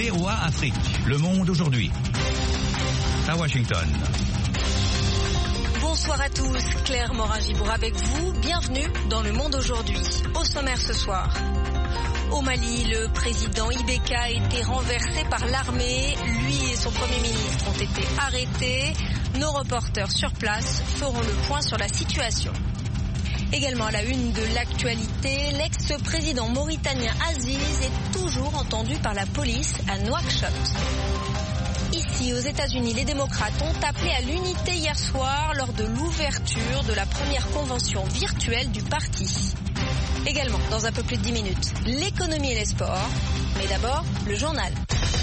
VOA Afrique. Le monde aujourd'hui. À Washington. Bonsoir à tous, Claire Morin-Gibour avec vous. Bienvenue dans Le Monde aujourd'hui. Au sommaire ce soir. Au Mali, le président Ibeka a été renversé par l'armée. Lui et son premier ministre ont été arrêtés. Nos reporters sur place feront le point sur la situation. Également à la une de l'actualité, l'ex-président mauritanien Aziz est toujours entendu par la police à Nouakchott. Ici, aux États-Unis, les démocrates ont appelé à l'unité hier soir lors de l'ouverture de la première convention virtuelle du parti. Également, dans un peu plus de 10 minutes, l'économie et les sports. Mais d'abord, le journal.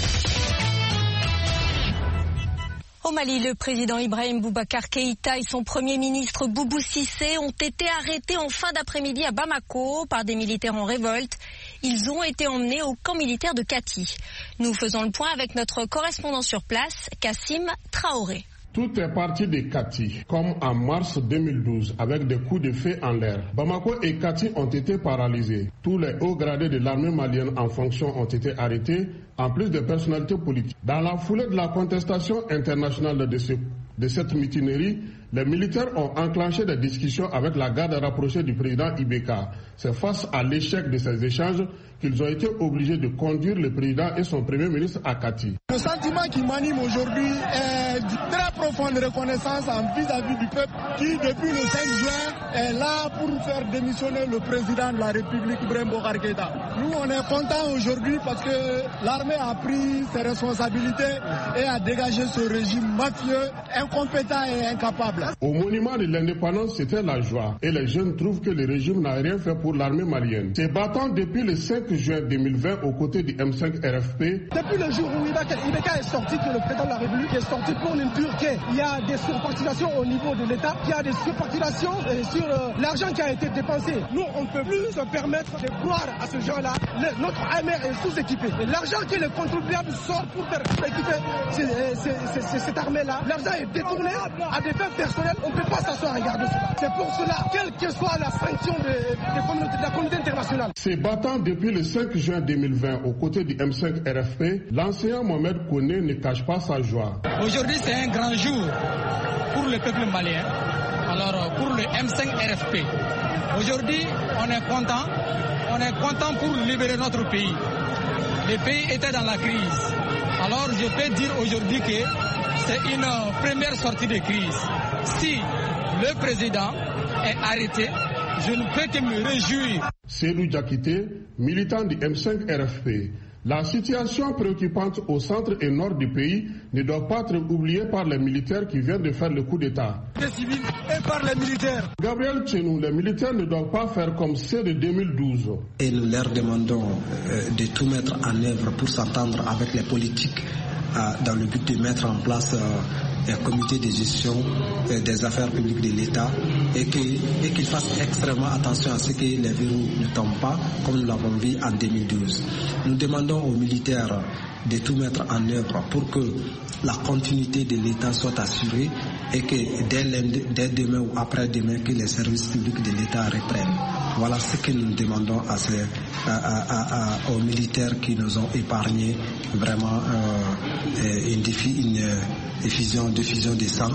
Au Mali, le président Ibrahim Boubacar Keïta et son premier ministre Boubou Cissé ont été arrêtés en fin d'après-midi à Bamako par des militaires en révolte. Ils ont été emmenés au camp militaire de Kati. Nous faisons le point avec notre correspondant sur place, Kassim Traoré. Tout est parti de Kati, comme en mars 2012, avec des coups de feu en l'air. Bamako et Kati ont été paralysés. Tous les hauts gradés de l'armée malienne en fonction ont été arrêtés, en plus de personnalités politiques. Dans la foulée de la contestation internationale de cette mutinerie, les militaires ont enclenché des discussions avec la garde rapprochée du président Ibeka. C'est face à l'échec de ces échanges qu'ils ont été obligés de conduire le président et son premier ministre à Kati. Le sentiment qui m'anime aujourd'hui est d'une très profonde reconnaissance vis-à-vis du peuple qui, depuis le 5 juin, est là pour faire démissionner le président de la République, Ibrahim Boubacar Keïta. Nous, on est contents aujourd'hui parce que l'armée a pris ses responsabilités et a dégagé ce régime mafieux, incompétent et incapable. Au monument de l'indépendance, c'était la joie. Et les jeunes trouvent que le régime n'a rien fait pour l'armée malienne. Se battant depuis le 5 juin 2020 aux côtés du M5 RFP. Depuis le jour où Ibeka est sorti, que le président de la République est sorti pour nous dire qu'il y a des surpartisations au niveau de l'État, qu'il y a des surpartisations sur l'argent qui a été dépensé. Nous, on ne peut plus se permettre de croire à ce genre-là. Notre armée est sous-équipée. L'argent que les contribuables sortent pour faire équiper cette armée-là, l'argent est détourné à des fins personnelles. On ne peut pas s'asseoir à regarder cela. C'est pour cela, quelle que soit la sanction de la communauté internationale. Se battant depuis le 5 juin 2020 aux côtés du M5 RFP, l'enseignant Mohamed Kone ne cache pas sa joie. Aujourd'hui, c'est un grand jour pour le peuple malien. Alors, pour le M5 RFP, aujourd'hui, on est content pour libérer notre pays. Le pays était dans la crise. Alors, je peux dire aujourd'hui que c'est une première sortie de crise. Si le président est arrêté, je ne peux que me réjouir. Selou Diakité, militant du M5 RFP. La situation préoccupante au centre et nord du pays ne doit pas être oubliée par les militaires qui viennent de faire le coup d'État. Les civils et par les militaires. Gabriel Tchenou, les militaires ne doivent pas faire comme ceux de 2012. Et nous leur demandons de tout mettre en œuvre pour s'entendre avec les politiques dans le but de mettre en place un comité de gestion des affaires publiques de l'État et qu'ils fassent extrêmement attention à ce que les verrous ne tombent pas comme nous l'avons vu en 2012. Nous demandons aux militaires de tout mettre en œuvre pour que la continuité de l'État soit assurée et que dès demain ou après-demain que les services publics de l'État reprennent. Voilà ce que nous demandons aux militaires qui nous ont épargné vraiment une diffusion des sangs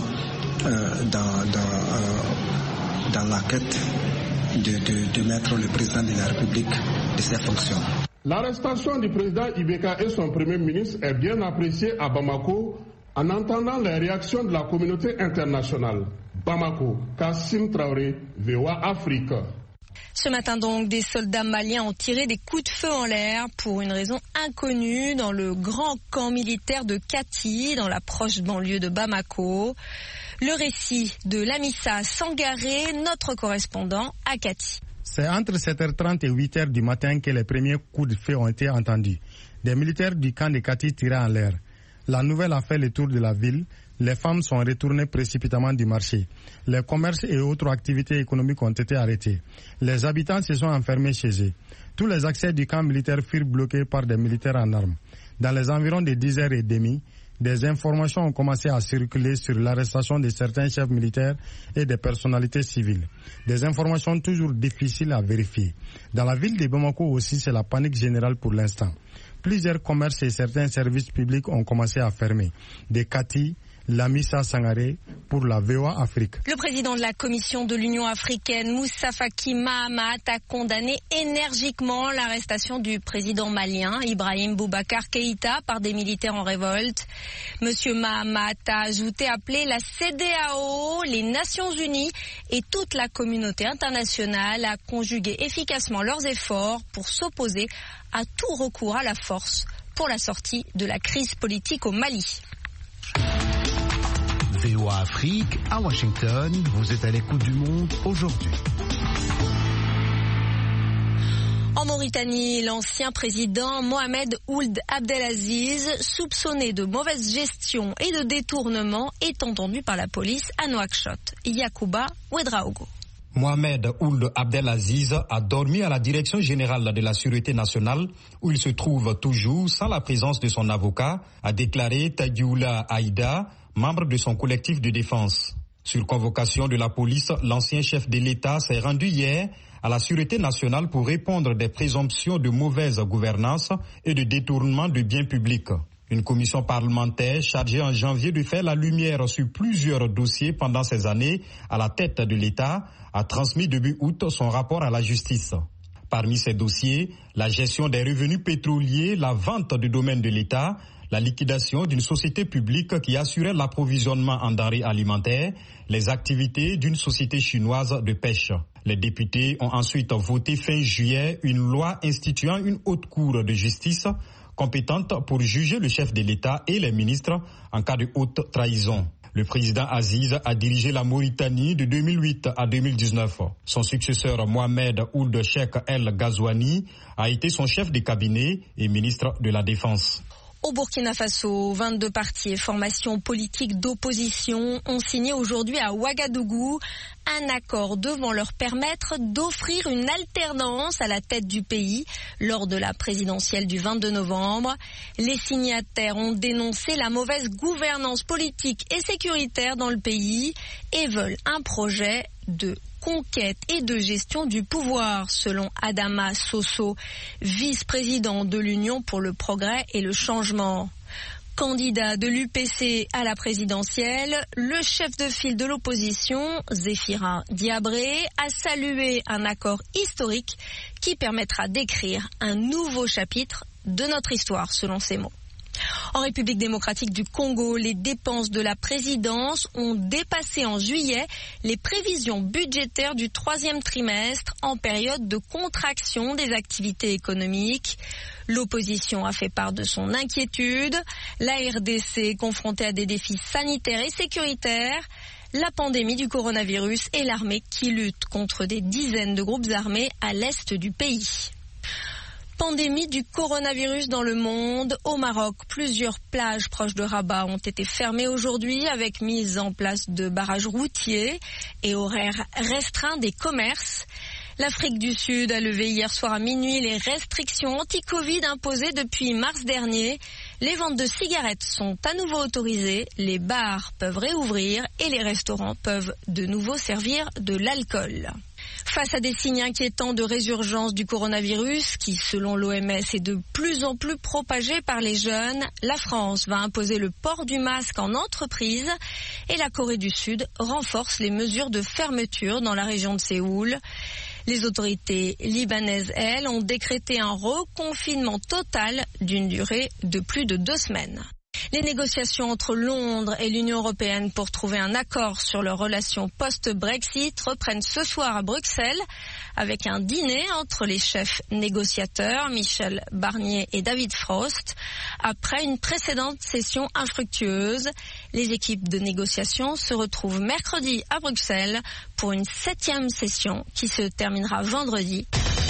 dans la quête de mettre le président de la République de ses fonctions. L'arrestation du président Ibeka et son premier ministre est bien appréciée à Bamako en entendant les réactions de la communauté internationale. Bamako, Kassim Traoré, VOA Afrique. Ce matin donc, des soldats maliens ont tiré des coups de feu en l'air pour une raison inconnue dans le grand camp militaire de Kati, dans la proche banlieue de Bamako. Le récit de Lamissa Sangaré, notre correspondant à Kati. C'est entre 7h30 et 8h du matin que les premiers coups de feu ont été entendus. Des militaires du camp de Kati tiraient en l'air. La nouvelle a fait le tour de la ville. Les femmes sont retournées précipitamment du marché. Les commerces et autres activités économiques ont été arrêtés. Les habitants se sont enfermés chez eux. Tous les accès du camp militaire furent bloqués par des militaires en armes. Dans les environs de 10h30, Des informations ont commencé à circuler sur l'arrestation de certains chefs militaires et des personnalités civiles. Des informations toujours difficiles à vérifier. Dans la ville de Bamako aussi, c'est la panique générale pour l'instant. Plusieurs commerces et certains services publics ont commencé à fermer. Des Kati, Lamissa Sangaré pour la VOA Afrique. Le président de la Commission de l'Union africaine, Moussa Faki Mahamat, a condamné énergiquement l'arrestation du président malien, Ibrahim Boubacar Keïta, par des militaires en révolte. Monsieur Mahamat a ajouté appeler la CEDEAO, les Nations Unies et toute la communauté internationale à conjuguer efficacement leurs efforts pour s'opposer à tout recours à la force pour la sortie de la crise politique au Mali. VOA Afrique, à Washington, vous êtes à l'écoute du monde aujourd'hui. En Mauritanie, l'ancien président Mohamed Ould Abdelaziz, soupçonné de mauvaise gestion et de détournement, est entendu par la police à Nouakchott. Yacouba Ouedraogo. Mohamed Ould Abdelaziz a dormi à la Direction générale de la Sûreté nationale, où il se trouve toujours sans la présence de son avocat, a déclaré Tadioula Aïda, membre de son collectif de défense. Sur convocation de la police, l'ancien chef de l'État s'est rendu hier à la Sûreté nationale pour répondre des présomptions de mauvaise gouvernance et de détournement de biens publics. Une commission parlementaire chargée en janvier de faire la lumière sur plusieurs dossiers pendant ces années à la tête de l'État a transmis début août son rapport à la justice. Parmi ces dossiers, la gestion des revenus pétroliers, la vente du domaine de l'État, la liquidation d'une société publique qui assurait l'approvisionnement en denrées alimentaires, les activités d'une société chinoise de pêche. Les députés ont ensuite voté fin juillet une loi instituant une haute cour de justice compétente pour juger le chef de l'État et les ministres en cas de haute trahison. Le président Aziz a dirigé la Mauritanie de 2008 à 2019. Son successeur Mohamed Ould Cheikh El Ghazouani a été son chef de cabinet et ministre de la Défense. Au Burkina Faso, 22 partis et formations politiques d'opposition ont signé aujourd'hui à Ouagadougou un accord devant leur permettre d'offrir une alternance à la tête du pays lors de la présidentielle du 22 novembre. Les signataires ont dénoncé la mauvaise gouvernance politique et sécuritaire dans le pays et veulent un projet de conquête et de gestion du pouvoir, selon Adama Soso, vice-président de l'Union pour le progrès et le changement. Candidat de l'UPC à la présidentielle, le chef de file de l'opposition, Zéphira Diabré, a salué un accord historique qui permettra d'écrire un nouveau chapitre de notre histoire, selon ses mots. En République démocratique du Congo, les dépenses de la présidence ont dépassé en juillet les prévisions budgétaires du troisième trimestre en période de contraction des activités économiques. L'opposition a fait part de son inquiétude. La RDC est confrontée à des défis sanitaires et sécuritaires, la pandémie du coronavirus et l'armée qui lutte contre des dizaines de groupes armés à l'est du pays. Pandémie du coronavirus dans le monde. Au Maroc, plusieurs plages proches de Rabat ont été fermées aujourd'hui avec mise en place de barrages routiers et horaires restreints des commerces. L'Afrique du Sud a levé hier soir à minuit les restrictions anti-Covid imposées depuis mars dernier. Les ventes de cigarettes sont à nouveau autorisées, les bars peuvent réouvrir et les restaurants peuvent de nouveau servir de l'alcool. Face à des signes inquiétants de résurgence du coronavirus, qui selon l'OMS est de plus en plus propagé par les jeunes, la France va imposer le port du masque en entreprise et la Corée du Sud renforce les mesures de fermeture dans la région de Séoul. Les autorités libanaises, elles, ont décrété un reconfinement total d'une durée de plus de 2 semaines. Les négociations entre Londres et l'Union européenne pour trouver un accord sur leurs relations post-Brexit reprennent ce soir à Bruxelles avec un dîner entre les chefs négociateurs Michel Barnier et David Frost. Après une précédente session infructueuse, les équipes de négociation se retrouvent mercredi à Bruxelles pour une 7e session qui se terminera vendredi.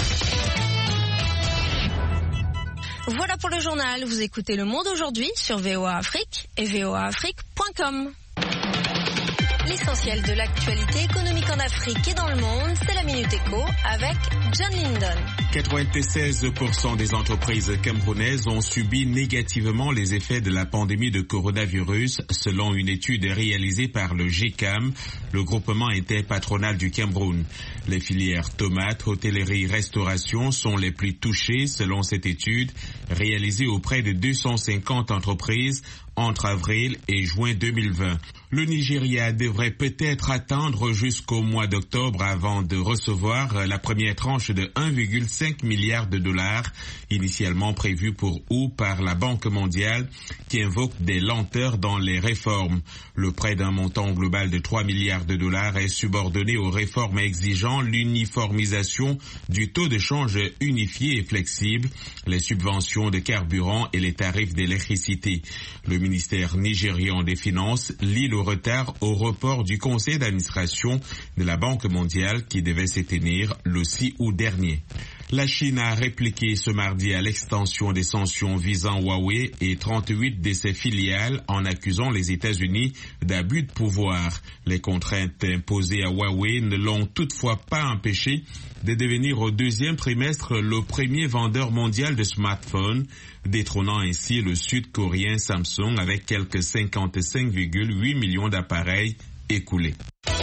Voilà pour le journal. Vous écoutez Le Monde aujourd'hui sur VOA Afrique et voaafrique.com. L'essentiel de l'actualité économique. économiques en Afrique et dans le monde, c'est la Minute Éco avec John Lindon. 96% des entreprises camerounaises ont subi négativement les effets de la pandémie de coronavirus, selon une étude réalisée par le GCAM, le groupement interpatronal du Cameroun. Les filières tomates, hôtellerie, restauration sont les plus touchées, selon cette étude, réalisée auprès de 250 entreprises entre avril et juin 2020. Le Nigeria devrait peut-être attendre jusqu'au mois d'octobre avant de recevoir la première tranche de 1,5 milliard de dollars, initialement prévue pour août par la Banque mondiale, qui invoque des lenteurs dans les réformes. Le prêt d'un montant global de 3 milliards de dollars est subordonné aux réformes exigeant l'uniformisation du taux de change unifié et flexible, les subventions de carburant et les tarifs d'électricité. Le ministère nigérian des Finances lie le retard au report du conseil d'administration de la Banque mondiale qui devait se tenir le 6 août dernier. La Chine a répliqué ce mardi à l'extension des sanctions visant Huawei et 38 de ses filiales en accusant les États-Unis d'abus de pouvoir. Les contraintes imposées à Huawei ne l'ont toutefois pas empêché de devenir au deuxième trimestre le premier vendeur mondial de smartphones, détrônant ainsi le sud-coréen Samsung avec quelques 55,8 millions d'appareils écoulés.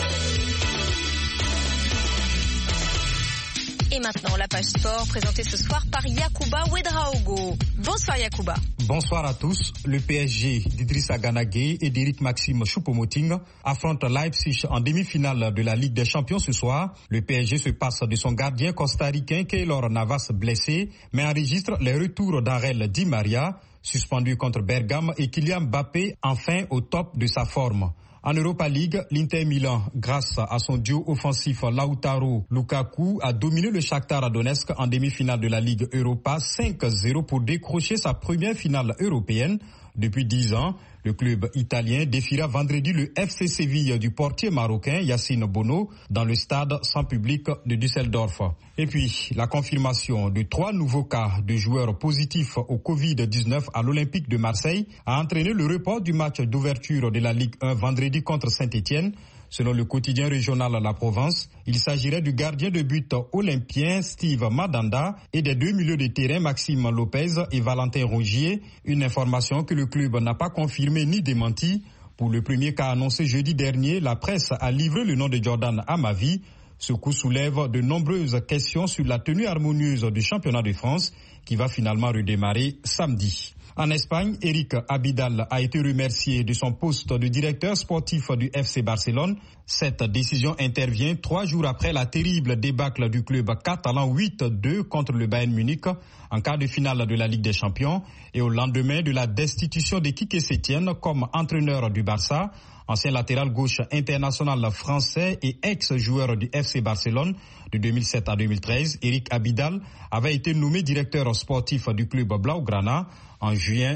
Et maintenant, la page sport présentée ce soir par Yacouba Ouedraogo. Bonsoir Yacouba. Bonsoir à tous. Le PSG d'Idrissa Gana Gueye et d'Éric Maxime Choupo-Moting affronte Leipzig en demi-finale de la Ligue des Champions ce soir. Le PSG se passe de son gardien costaricain Keylor Navas blessé, mais enregistre les retours d'Arel Di Maria, suspendu contre Bergame, et Kylian Mbappé enfin au top de sa forme. En Europa League, l'Inter Milan, grâce à son duo offensif Lautaro Lukaku, a dominé le Shakhtar Donetsk en demi-finale de la Ligue Europa 5-0 pour décrocher sa première finale européenne. Depuis 10 ans, le club italien défiera vendredi le FC Séville du portier marocain Yacine Bono dans le stade sans public de Düsseldorf. Et puis, la confirmation de 3 nouveaux cas de joueurs positifs au Covid-19 à l'Olympique de Marseille a entraîné le report du match d'ouverture de la Ligue 1 vendredi contre Saint-Étienne. Selon le quotidien régional La Provence, il s'agirait du gardien de but olympien Steve Madanda et des 2 milieux de terrain Maxime Lopez et Valentin Rongier, une information que le club n'a pas confirmée ni démentie. Pour le premier cas annoncé jeudi dernier, la presse a livré le nom de Jordan Amavi. Ce coup soulève de nombreuses questions sur la tenue harmonieuse du championnat de France qui va finalement redémarrer samedi. En Espagne, Eric Abidal a été remercié de son poste de directeur sportif du FC Barcelone. Cette décision intervient 3 jours après la terrible débâcle du club catalan 8-2 contre le Bayern Munich en quart de finale de la Ligue des Champions et au lendemain de la destitution de Quique Sétienne comme entraîneur du Barça. Ancien latéral gauche international français et ex-joueur du FC Barcelone de 2007 à 2013, Eric Abidal avait été nommé directeur sportif du club Blaugrana en juin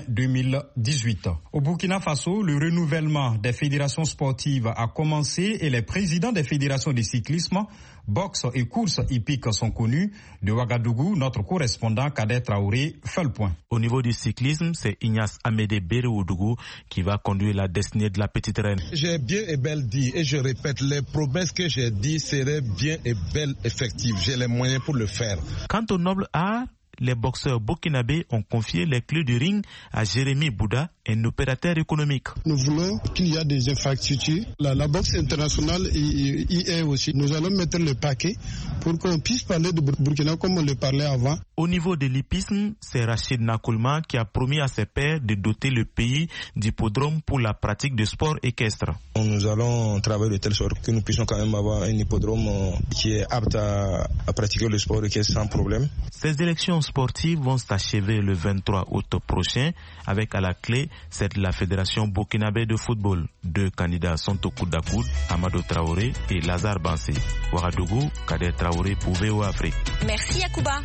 2018. Au Burkina Faso, le renouvellement des fédérations sportives a commencé et les présidents des fédérations de cyclisme, boxe et courses hippiques sont connus. De Ouagadougou, notre correspondant Kader Traoré fait le point. Au niveau du cyclisme, c'est Ignace Amédée Béréoudougou qui va conduire la destinée de la petite reine. J'ai bien et belle dit, et je répète, les promesses que j'ai dit seraient bien et belles effectives. J'ai les moyens pour le faire. Quant au noble art, les boxeurs burkinabés ont confié les clés du ring à Jérémy Bouda, un opérateur économique. Nous voulons qu'il y ait des infrastructures. La boxe internationale y est aussi. Nous allons mettre le paquet pour qu'on puisse parler de Burkina comme on le parlait avant. Au niveau de l'hippisme, c'est Rachid Nakoulma qui a promis à ses pairs de doter le pays d'hippodromes pour la pratique de sport équestre. Nous allons travailler de telle sorte que nous puissions quand même avoir un hippodrome qui est apte à pratiquer le sport équestre sans problème. Ces élections sportives vont s'achever le 23 août prochain avec à la clé c'est la Fédération burkinabé de football. 2 candidats sont au coude à coude, Amadou Traoré et Lazare Bansé. Ouagadougou, Kader Traoré pour VOA Afrique. Merci Yacouba.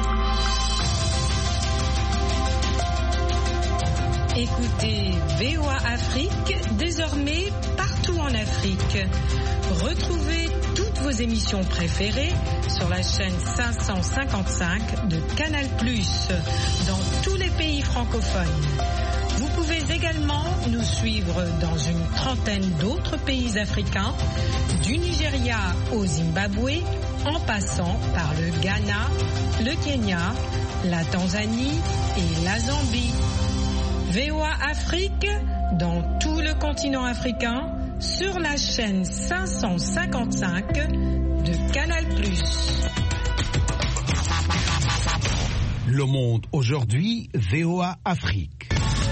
Écoutez VOA Afrique, désormais partout en Afrique. Retrouvez toutes vos émissions préférées sur la chaîne 555 de Canal+, dans tous les pays francophones. Vous pouvez également nous suivre dans une trentaine d'autres pays africains, du Nigeria au Zimbabwe, en passant par le Ghana, le Kenya, la Tanzanie et la Zambie. VOA Afrique, dans tout le continent africain, sur la chaîne 555 de Canal+. Le Monde aujourd'hui, VOA Afrique.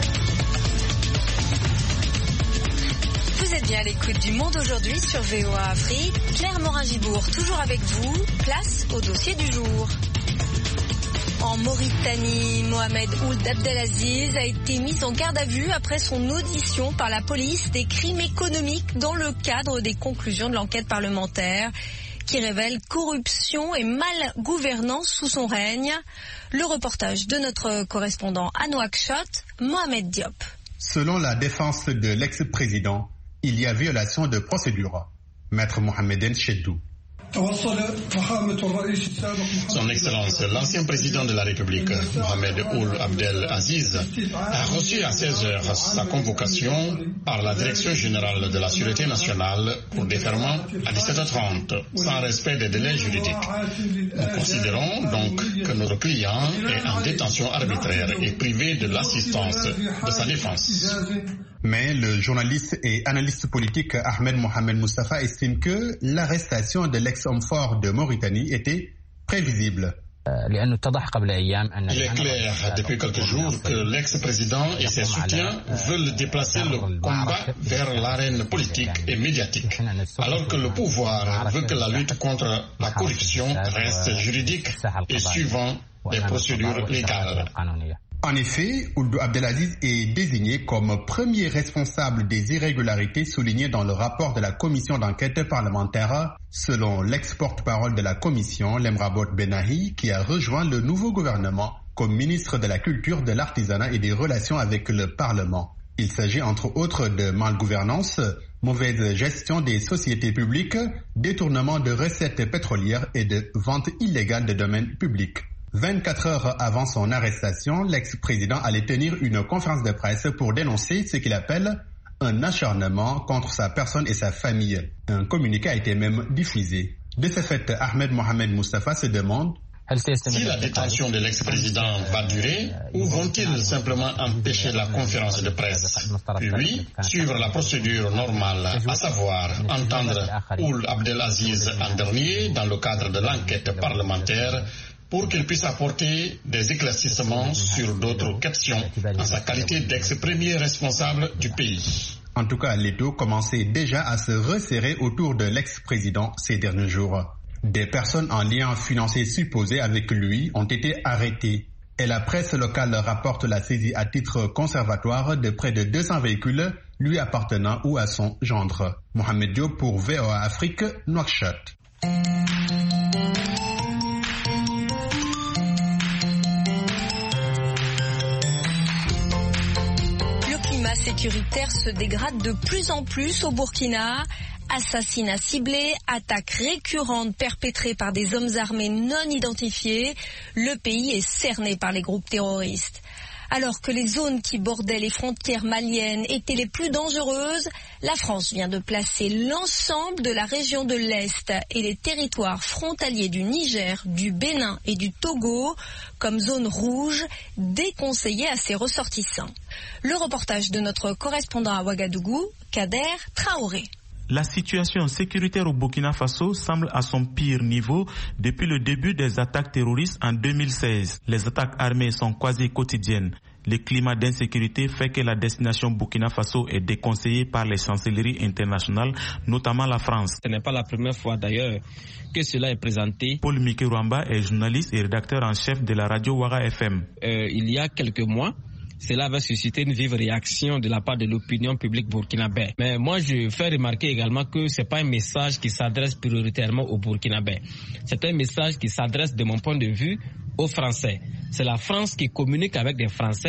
Vous êtes bien à l'écoute du Monde aujourd'hui sur VOA Afrique. Claire Morin-Gibourg, toujours avec vous. Place au dossier du jour. En Mauritanie, Mohamed Ould Abdelaziz a été mis en garde à vue après son audition par la police des crimes économiques dans le cadre des conclusions de l'enquête parlementaire qui révèle corruption et mal-gouvernance sous son règne. Le reportage de notre correspondant à Nouakchott, Mohamed Diop. Selon la défense de l'ex-président, il y a violation de procédure. Maître Mohamed Chedou. Son Excellence, l'ancien président de la République, Mohamed Ould Abdelaziz, a reçu à 16h sa convocation par la Direction générale de la Sûreté nationale pour déferment à 17h30, sans respect des délais juridiques. Nous considérons donc que notre client est en détention arbitraire et privé de l'assistance de sa défense. Mais le journaliste et analyste politique Ahmed Mohamed Mustafa estime que l'arrestation de l'ex-homme fort de Mauritanie était prévisible. Il est clair depuis quelques jours que l'ex-président et ses soutiens veulent déplacer le combat vers l'arène politique et médiatique, alors que le pouvoir veut que la lutte contre la corruption reste juridique et suivant des procédures légales. En effet, Ould Abdelaziz est désigné comme premier responsable des irrégularités soulignées dans le rapport de la commission d'enquête parlementaire, selon l'ex-porte-parole de la commission, Lemrabot Benahi, qui a rejoint le nouveau gouvernement comme ministre de la Culture, de l'Artisanat et des Relations avec le Parlement. Il s'agit entre autres de malgouvernance, mauvaise gestion des sociétés publiques, détournement de recettes pétrolières et de vente illégale de domaines publics. 24 heures avant son arrestation, l'ex-président allait tenir une conférence de presse pour dénoncer ce qu'il appelle un acharnement contre sa personne et sa famille. Un communiqué a été même diffusé. De ce fait, Ahmed Mohamed Mustafa se demande si la détention de l'ex-président va durer ou vont-ils simplement empêcher la conférence de presse, puis suivre la procédure normale, à savoir entendre Ould Abdelaziz en dernier dans le cadre de l'enquête parlementaire pour qu'il puisse apporter des éclaircissements sur d'autres questions en sa qualité d'ex-premier responsable du pays. En tout cas, l'étau commençait déjà à se resserrer autour de l'ex-président ces derniers jours. Des personnes en lien financier supposé avec lui ont été arrêtées. Et la presse locale rapporte la saisie à titre conservatoire de près de 200 véhicules lui appartenant ou à son gendre. Mohamed Diop pour VOA Afrique, Nouakchott. Sécuritaire se dégrade de plus en plus au Burkina. Assassinats ciblés, attaques récurrentes perpétrées par des hommes armés non identifiés, le pays est cerné par les groupes terroristes. Alors que les zones qui bordaient les frontières maliennes étaient les plus dangereuses, la France vient de placer l'ensemble de la région de l'Est et les territoires frontaliers du Niger, du Bénin et du Togo comme zone rouge déconseillée à ses ressortissants. Le reportage de notre correspondant à Ouagadougou, Kader Traoré. La situation sécuritaire au Burkina Faso semble à son pire niveau depuis le début des attaques terroristes en 2016. Les attaques armées sont quasi quotidiennes. Le climat d'insécurité fait que la destination Burkina Faso est déconseillée par les chancelleries internationales, notamment la France. Ce n'est pas la première fois d'ailleurs que cela est présenté. Paul Miké-Rwamba est journaliste et rédacteur en chef de la radio Ouaga FM. Il y a quelques mois, cela va susciter une vive réaction de la part de l'opinion publique burkinabé. Mais moi, je fais remarquer également que ce n'est pas un message qui s'adresse prioritairement aux Burkinabés. C'est un message qui s'adresse, de mon point de vue, aux Français. C'est la France qui communique avec des Français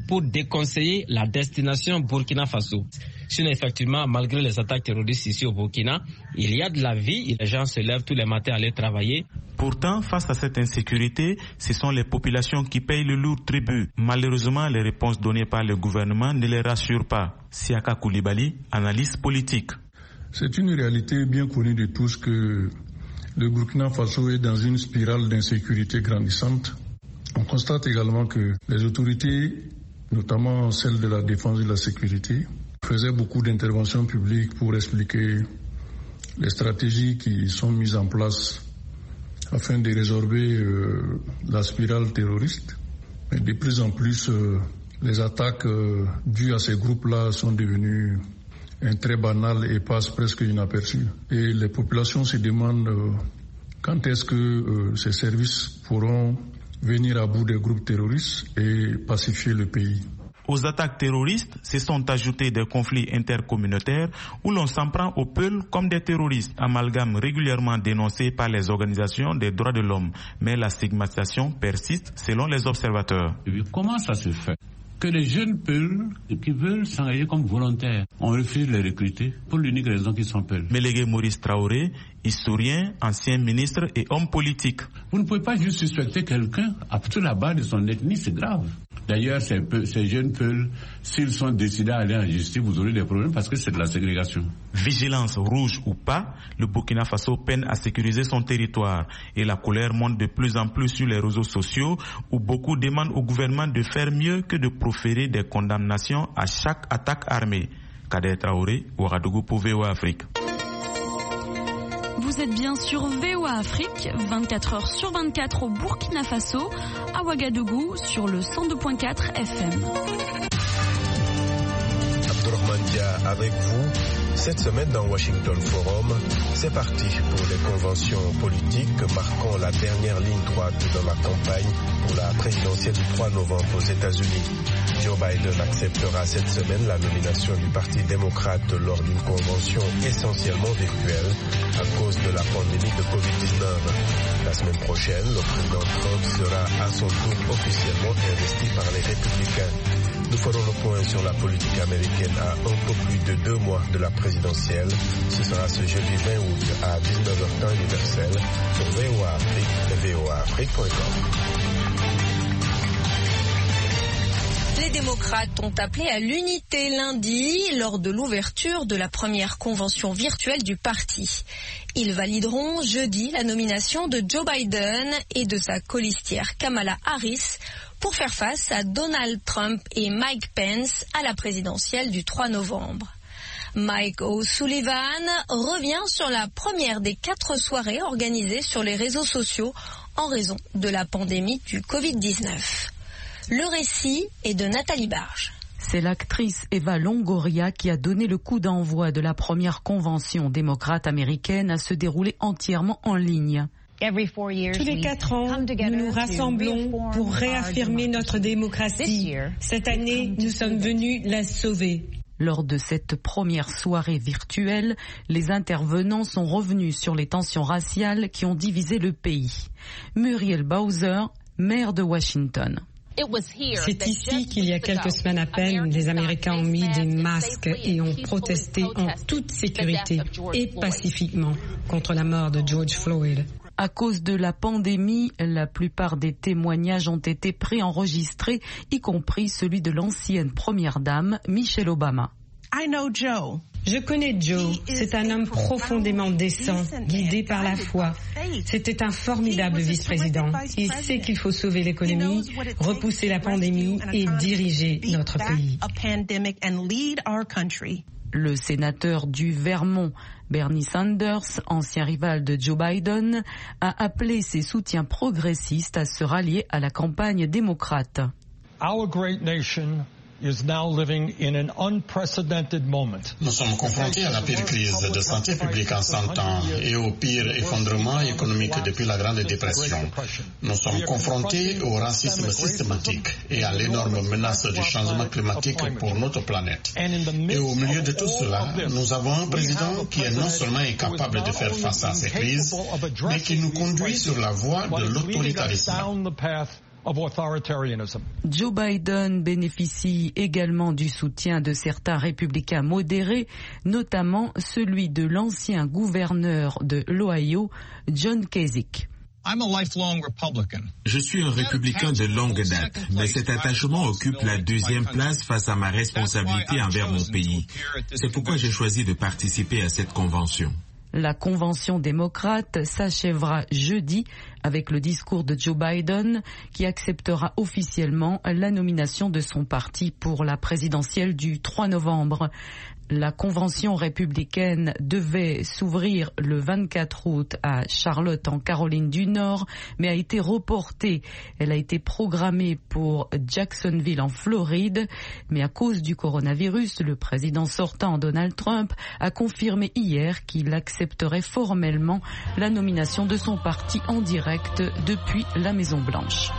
pour déconseiller la destination Burkina Faso. Sinon, effectivement, malgré les attaques terroristes ici au Burkina, il y a de la vie, les gens se lèvent tous les matins à aller travailler. Pourtant, face à cette insécurité, ce sont les populations qui payent le lourd tribut. Malheureusement, les réponses données par le gouvernement ne les rassurent pas. Siaka Koulibaly, analyse politique. C'est une réalité bien connue de tous que le Burkina Faso est dans une spirale d'insécurité grandissante. On constate également que les autorités, notamment celles de la défense et de la sécurité, faisaient beaucoup d'interventions publiques pour expliquer les stratégies qui sont mises en place afin de résorber la spirale terroriste. Mais de plus en plus, les attaques dues à ces groupes-là sont devenues très banales et passent presque inaperçues. Et les populations se demandent quand est-ce que ces services pourront venir à bout des groupes terroristes et pacifier le pays. Aux attaques terroristes se sont ajoutés des conflits intercommunautaires où l'on s'en prend aux Peuls comme des terroristes, amalgame régulièrement dénoncé par les organisations des droits de l'homme. Mais la stigmatisation persiste selon les observateurs. Comment ça se fait que les jeunes Peuls qui veulent s'engager comme volontaires, on refuse de les recruter pour l'unique raison qu'ils sont Peuls? Mélégué Maurice Traoré, historien, ancien ministre et homme politique. Vous ne pouvez pas juste suspecter quelqu'un à partir de la base de son ethnie, c'est grave. D'ailleurs, ces jeunes Peuls, s'ils sont décidés à aller en justice, vous aurez des problèmes parce que c'est de la ségrégation. Vigilance rouge ou pas, le Burkina Faso peine à sécuriser son territoire et la colère monte de plus en plus sur les réseaux sociaux où beaucoup demandent au gouvernement de faire mieux que de proférer des condamnations à chaque attaque armée. Kader Traoré, Ouagadougou pour VOA Afrique. Vous êtes bien sur VOA Afrique, 24 heures sur 24 au Burkina Faso, à Ouagadougou sur le 102.4 FM. Abdourahmane Dia avec vous. Cette semaine dans Washington Forum, c'est parti pour les conventions politiques marquant la dernière ligne droite dans la campagne pour la présidentielle du 3 novembre aux États-Unis. Joe Biden acceptera cette semaine la nomination du Parti démocrate lors d'une convention essentiellement virtuelle à cause de la pandémie de Covid-19. La semaine prochaine, le président Trump sera à son tour officiellement investi par les républicains. Nous ferons le point sur la politique américaine à un peu plus de 2 mois de la présidentielle. Ce sera ce jeudi 20 août à 19h temps universel sur VOA Afrique et voaafrique.com. Les démocrates ont appelé à l'unité lundi lors de l'ouverture de la première convention virtuelle du parti. Ils valideront jeudi la nomination de Joe Biden et de sa colistière Kamala Harris pour faire face à Donald Trump et Mike Pence à la présidentielle du 3 novembre. Mike O'Sullivan revient sur la première des 4 soirées organisées sur les réseaux sociaux en raison de la pandémie du Covid-19. Le récit est de Nathalie Barge. C'est l'actrice Eva Longoria qui a donné le coup d'envoi de la première convention démocrate américaine à se dérouler entièrement en ligne. Tous les 4 ans, nous nous rassemblons pour réaffirmer notre démocratie. Cette année, nous sommes venus la sauver. Lors de cette première soirée virtuelle, les intervenants sont revenus sur les tensions raciales qui ont divisé le pays. Muriel Bowser, maire de Washington. C'est ici qu'il y a quelques semaines à peine, les Américains ont mis des masques et ont protesté en toute sécurité et pacifiquement contre la mort de George Floyd. À cause de la pandémie, la plupart des témoignages ont été préenregistrés, y compris celui de l'ancienne première dame, Michelle Obama. Je connais Joe. C'est un homme profondément décent, guidé par la foi. C'était un formidable vice-président. Il sait qu'il faut sauver l'économie, repousser la pandémie et diriger notre pays. Le sénateur du Vermont, Bernie Sanders, ancien rival de Joe Biden, a appelé ses soutiens progressistes à se rallier à la campagne démocrate. Nous sommes confrontés à la pire crise de santé publique en 100 ans et au pire effondrement économique depuis la Grande Dépression. Nous sommes confrontés au racisme systématique et à l'énorme menace du changement climatique pour notre planète. Et au milieu de tout cela, nous avons un président qui est non seulement incapable de faire face à ces crises, mais qui nous conduit sur la voie de l'autoritarisme. Joe Biden bénéficie également du soutien de certains républicains modérés, notamment celui de l'ancien gouverneur de l'Ohio, John Kasich. Je suis un républicain de longue date, mais cet attachement occupe la deuxième place face à ma responsabilité envers mon pays. C'est pourquoi j'ai choisi de participer à cette convention. La convention démocrate s'achèvera jeudi avec le discours de Joe Biden qui acceptera officiellement la nomination de son parti pour la présidentielle du 3 novembre. La convention républicaine devait s'ouvrir le 24 août à Charlotte en Caroline du Nord, mais a été reportée. Elle a été programmée pour Jacksonville en Floride, mais à cause du coronavirus, le président sortant Donald Trump a confirmé hier qu'il accepterait formellement la nomination de son parti en direct depuis la Maison-Blanche.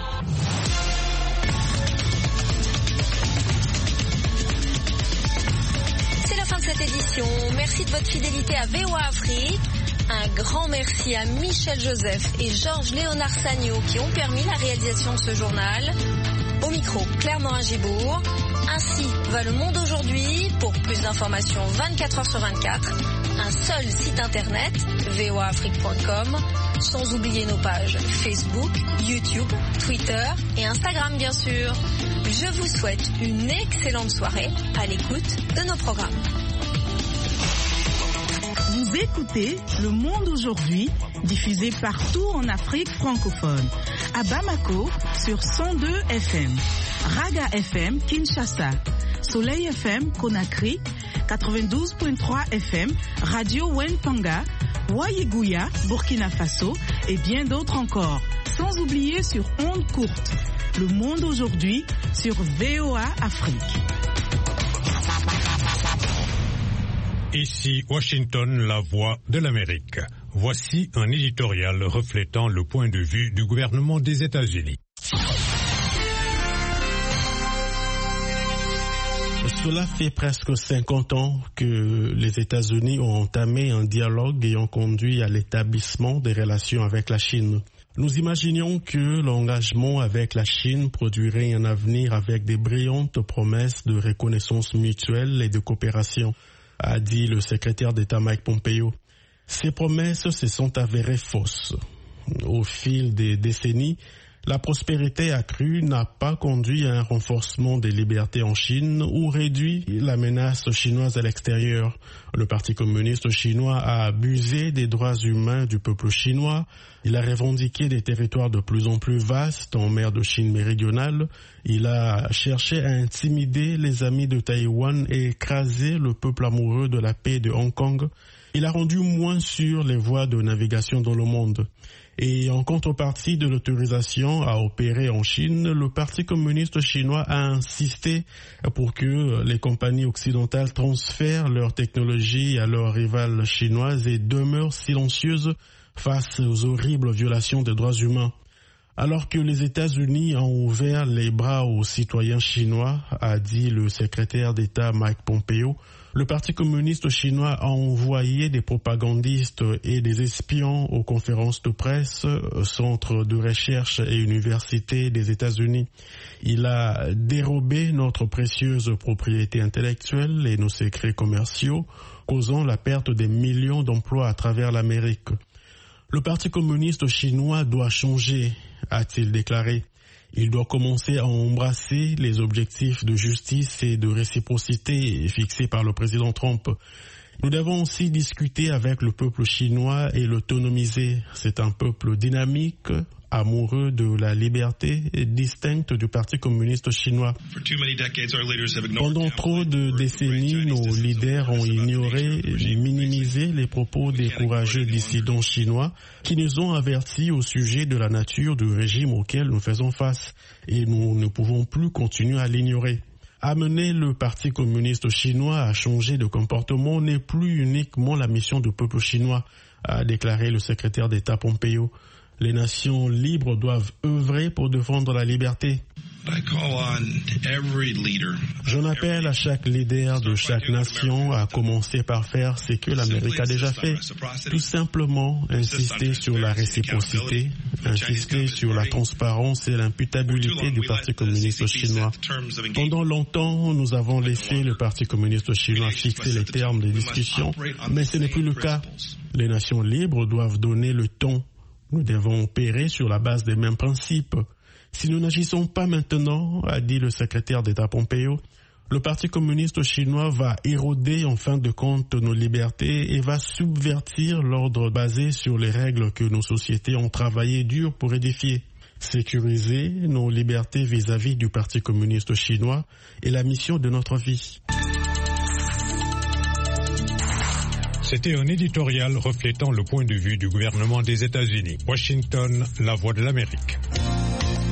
Cette édition. Merci de votre fidélité à VOA Afrique. Un grand merci à Michel Joseph et Georges Léonard Sagno qui ont permis la réalisation de ce journal. Au micro, Claire Morin-Gibourg. Ainsi va le monde aujourd'hui. Pour plus d'informations 24 heures sur 24, un seul site internet, voaafrique.com, sans oublier nos pages Facebook, YouTube, Twitter et Instagram bien sûr. Je vous souhaite une excellente soirée à l'écoute de nos programmes. Vous écoutez Le Monde aujourd'hui, diffusé partout en Afrique francophone. À Bamako, sur 102 FM. Raga FM, Kinshasa. Soleil FM, Conakry. 92.3 FM, Radio Wentanga. Waïgouya, Burkina Faso. Et bien d'autres encore. Sans oublier sur ondes courtes. Le Monde aujourd'hui, sur VOA Afrique. Ici Washington, la voix de l'Amérique. Voici un éditorial reflétant le point de vue du gouvernement des États-Unis. Cela fait presque 50 ans que les États-Unis ont entamé un dialogue ayant conduit à l'établissement des relations avec la Chine. Nous imaginions que l'engagement avec la Chine produirait un avenir avec des brillantes promesses de reconnaissance mutuelle et de coopération, a dit le secrétaire d'État Mike Pompeo. Ces promesses se sont avérées fausses. Au fil des décennies, la prospérité accrue n'a pas conduit à un renforcement des libertés en Chine ou réduit la menace chinoise à l'extérieur. Le Parti communiste chinois a abusé des droits humains du peuple chinois. Il a revendiqué des territoires de plus en plus vastes en mer de Chine méridionale. Il a cherché à intimider les amis de Taïwan et écraser le peuple amoureux de la paix de Hong Kong. Il a rendu moins sûres les voies de navigation dans le monde. Et en contrepartie de l'autorisation à opérer en Chine, le Parti communiste chinois a insisté pour que les compagnies occidentales transfèrent leur technologie à leurs rivales chinoises et demeurent silencieuses face aux horribles violations des droits humains. Alors que les États-Unis ont ouvert les bras aux citoyens chinois, a dit le secrétaire d'État Mike Pompeo, le Parti communiste chinois a envoyé des propagandistes et des espions aux conférences de presse, centres de recherche et universités des États-Unis. Il a dérobé notre précieuse propriété intellectuelle et nos secrets commerciaux, causant la perte des millions d'emplois à travers l'Amérique. Le Parti communiste chinois doit changer, a-t-il déclaré. Il doit commencer à embrasser les objectifs de justice et de réciprocité fixés par le président Trump. Nous devons aussi discuter avec le peuple chinois et l'autonomiser. C'est un peuple dynamique, amoureux de la liberté, distincte du Parti communiste chinois. Pendant trop de décennies, nos leaders ont ignoré et minimisé les propos des courageux dissidents chinois qui nous ont avertis au sujet de la nature du régime auquel nous faisons face. Et nous ne pouvons plus continuer à l'ignorer. Amener le Parti communiste chinois à changer de comportement n'est plus uniquement la mission du peuple chinois, a déclaré le secrétaire d'État Pompeo. Les nations libres doivent œuvrer pour défendre la liberté. J'en appelle à chaque leader de chaque nation à commencer par faire ce que l'Amérique a déjà fait. Tout simplement insister sur la réciprocité, insister sur la transparence et l'imputabilité du Parti communiste chinois. Pendant longtemps, nous avons laissé le Parti communiste chinois fixer les termes des discussions, mais ce n'est plus le cas. Les nations libres doivent donner le ton. Nous devons opérer sur la base des mêmes principes. Si nous n'agissons pas maintenant, a dit le secrétaire d'État Pompeo, le Parti communiste chinois va éroder en fin de compte nos libertés et va subvertir l'ordre basé sur les règles que nos sociétés ont travaillé dur pour édifier. Sécuriser nos libertés vis-à-vis du Parti communiste chinois est la mission de notre vie. C'était un éditorial reflétant le point de vue du gouvernement des États-Unis. Washington, la voix de l'Amérique.